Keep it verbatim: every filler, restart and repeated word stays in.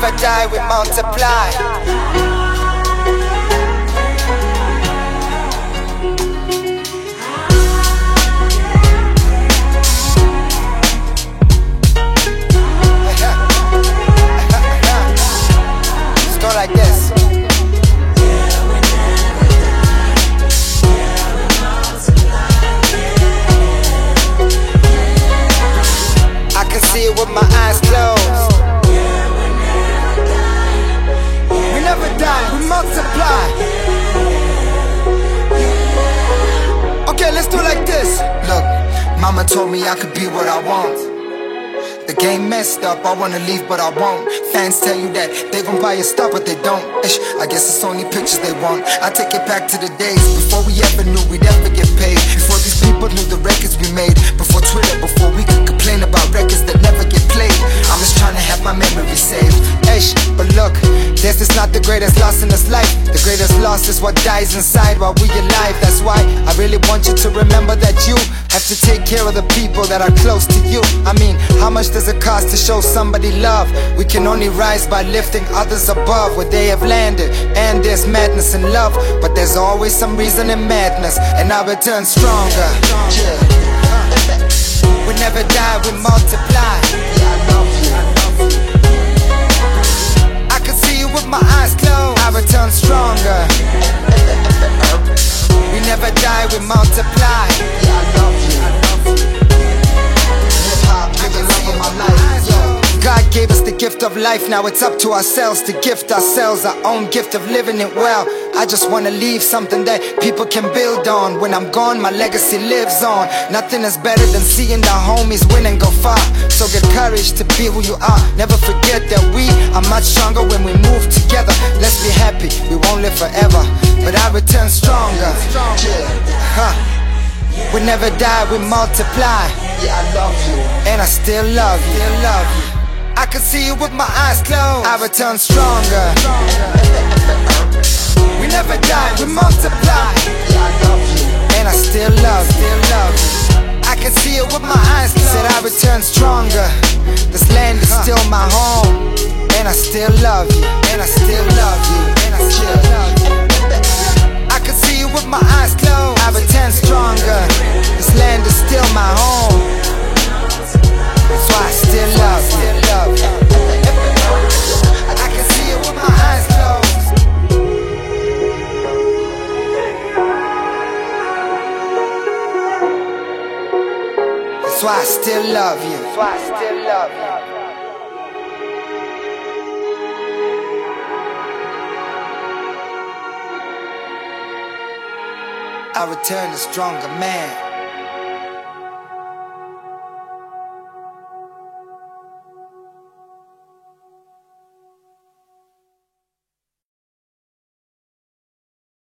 never die, we multiply. Like this. I can see it with my eyes closed. We never die, we multiply. Okay, let's do it like this. Look, mama told me I could be what I want. The game messed up, I wanna leave but I won't. Fans tell you that they gon' buy your stuff but they don't. Ish, I guess it's only pictures they want. I take it back to the days before we ever knew we'd ever get paid. Before these people knew the records we made. Before Twitter, before we could complain about records that never get played. I'm just trying to have my memory saved. Ish, but look, this is not the greatest loss in this life. The greatest loss is what dies inside while we alive. That's why I really want you to remember that you have to take care of the people that are close to you. I mean, how much does it cost to show somebody love? We can only rise by lifting others above where they have landed. And there's madness in love, but there's always some reason in madness, and I return stronger. Yeah. We never die, we multiply. Yeah, I love you. I can see you with my eyes closed. I return stronger. We never die, we multiply. Yeah, I love you. Hip-hop, nigga, love of my life. Yo. God gave us the gift of life, now it's up to ourselves to gift ourselves our own gift of living it well. I just wanna leave something that people can build on. When I'm gone, my legacy lives on. Nothing is better than seeing the homies win and go far. So get courage to be who you are. Never forget that we are much stronger when we move together. Let's be happy, we won't live forever, but I return stronger. Huh. We never die, we multiply. Yeah, I love you, and I still love you. Still love you. I can see you with my eyes closed. I return stronger. We never die, we multiply. Yeah, I love you, and I still love you. Still love you. I can see it with my eyes closed. Said I return stronger. This land is still my home, and I still love you. And I still love you. And I still love you. I can see you with my eyes closed. I return stronger. This land is still my home. That's why I still love you. Still love you. I can see it with my eyes closed. That's why I still love you. That's why I still love you. I return a stronger man.